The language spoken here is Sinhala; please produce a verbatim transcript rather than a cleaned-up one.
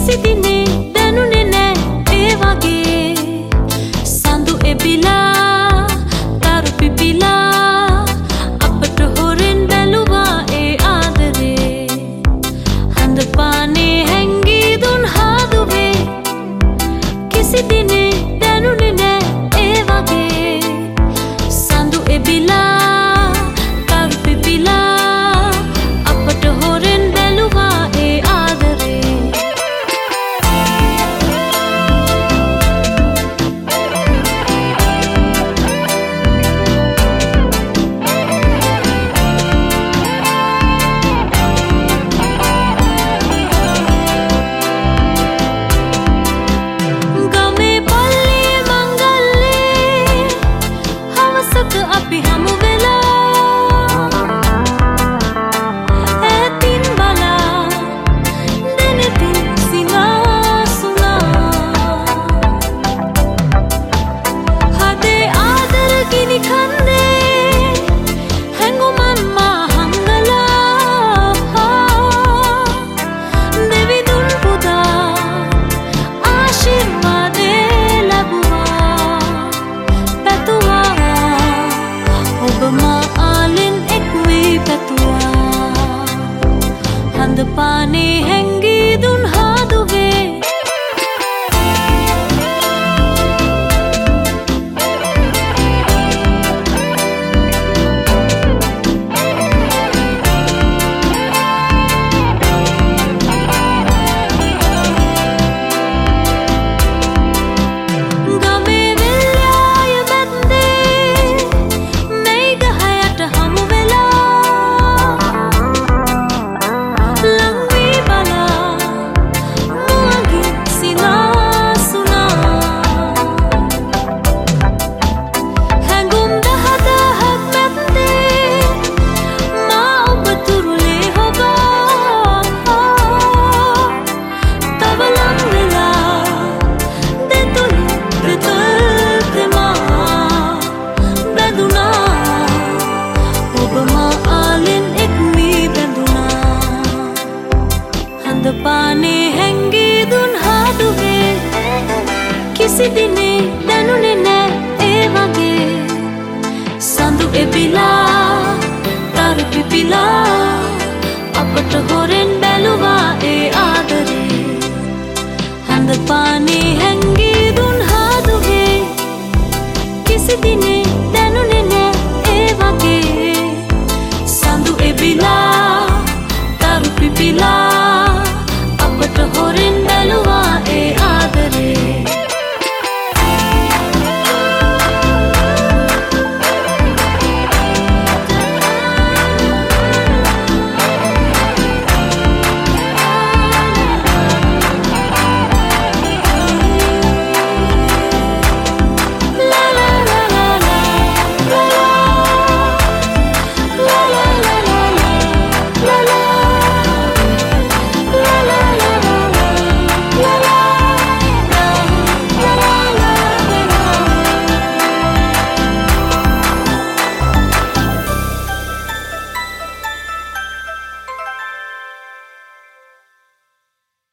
කිසි දිනේ දැනුනේ නෑ ඒ වගේ සඳු එබිලා තරු පිපිලා අපට හොරෙන් බැලුවා ඒ ආදරේ හඳ පානේ හැංගී දුන් හාදුවේ කිසි දිනේ දැනුනේ නෑ ඒ වගේ සඳු එබිලා තරු පිපිලා අපට හොරෙන් බැලුවා ඒ ආදරේ ගමේ පල්ලියේ මංගල්ලේ හවසක අපි හමු වෙලා ඈතින් බලා දෙනෙතින් සිනාසුනා හදේ ආදර ගිනි කන්දේ හැඟුමන් මා හංගලා දෙවිදුන් පුදා ආශිර්වාදේ ලැබුවා පැතුවා ඔබ මා ආලෙන් එක් වී පැතුවා හඳ පානේ හැංගී දුන් හාදුවේ ගමේ වෙල්යාය මැද්දේ මෙයි ගහයට හමු වෙලා ලං වී බලා මුවගින් සිනාසුනා හැඟුම් දහදහක් මැද්දේ මා ඔබ තුරුලේ හොබා තව ලං වෙලා දෙතුළු රිතල් තෙමා බැඳුනා ඔබ මා ආලෙන් එක් වී බැඳුනා හඳ පානේ හැංගී දුන් හාදුවේ කිසි දිනේ දැනුනේ නෑ ඒ වගේ සඳු එබිලා තරු පිපිලා අපට හොරෙන් බැලුවා